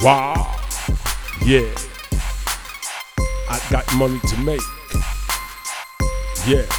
Wow, yeah, I got money to make. Yeah,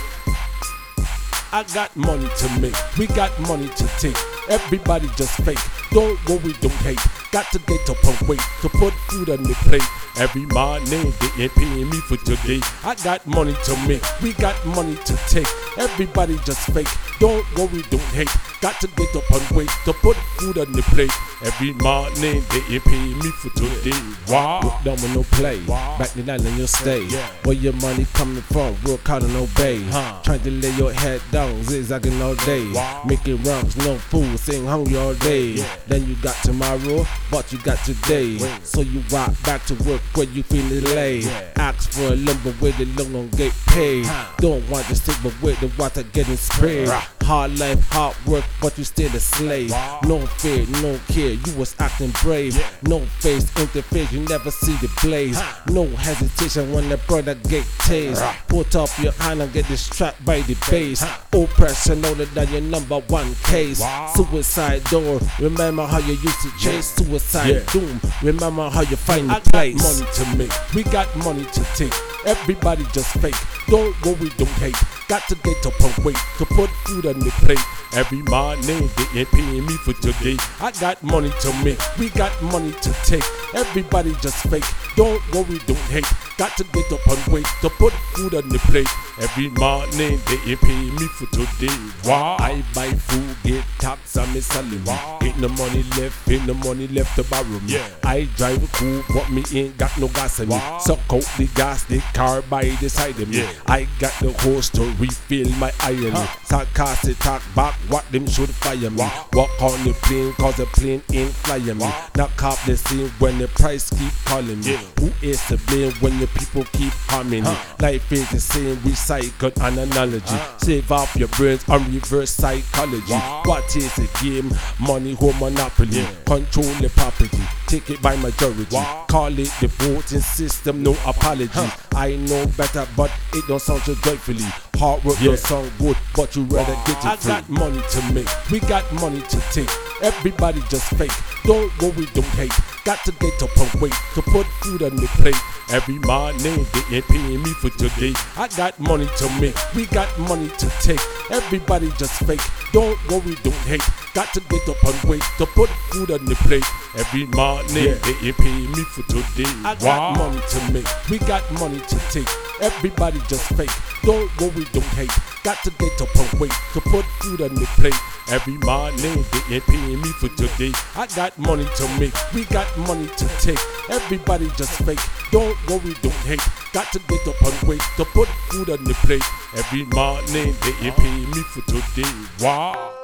I got money to make. We got money to take. Everybody just fake. Don't worry, don't hate. Got to get up and wait to put food on the plate. Every morning they ain't paying me for today. I got money to make. We got money to take. Everybody just fake. Don't worry, don't hate. Got to get up and wait to put food on the plate. Every morning they ain't paying me for today. Wow. Work done with no play. Wow. Back in island you'll stay. Yeah. Where your money coming from? Work hard and obey. Trying to lay your head down, zigzagging all day. Wow. Making rhymes, no fool, sing hungry all day. Yeah. Then you got tomorrow, but you got today. So you walk back to work where you feel delayed. Yeah. Ask for a lumber where the loan don't get paid. Don't want to stick, but with the water getting sprayed. Hard life, hard work, but you still a slave. Wow. No fear, no care, you was acting brave. Yeah. No face, interface, you never see the blaze. No hesitation when the brother get tased. Put up your hand and get distracted by the bass. Oppression older than your #1 case. Wow. Suicide door, remember how you used to chase. Suicide Yeah. doom, remember how you find I the place. got money to make. We got money to take. Everybody just fake. Don't worry, don't hate. Got to get up and wait to put food on the plate. Every morning they ain't paying me for today. I got money to make. We got money to take. Everybody just fake. Don't worry, don't hate. Got to get up and wait to put food on the plate. Every morning they ain't paying me for today. Wow. I buy food, get tax on me salary. Wow. Ain't no money left to borrow me. Yeah. I drive a cool, but me ain't got no gas in me. Wow. Suck out the gas, the car by the side of me. Yeah. I got the hose to refill my iron. Sarcastic talk back, what them should fire me. Wow. Walk on the plane, cause the plane ain't flying me. Knock off the scene when the price keep calling me. Yeah. Who is to blame when the people keep harming me? Life is the same, recycled an analogy. Save up your brains and reverse psychology. Wow. What is the game? Money, home monopoly. Yeah. Control the property, take it by majority. Wow. Call it the voting system, no apology. I know better, but it don't sound so joyfully. Hard work Yeah. don't sound good, but you rather get it I free. got money to make. We got money to take. Everybody just fake. Don't worry, don't hate. Got to get up and wait to put food on the plate. Every morning they ain't paying me for today. I got money to make. We got money to take. Everybody just fake. Don't worry, don't hate. Got to get up and wait to put food on the plate. Every morning they ain't paying me for today. I got money to make. We got money to take. Everybody just fake. Don't worry, don't hate. Got to get up and wait to put food on the plate. Every morning they ain't paying me for today. I got money to make. We got money to take. Everybody just fake. Don't worry, don't hate. Got to get up and wait to put food on the plate. Every morning they ain't paying me for today. Wow.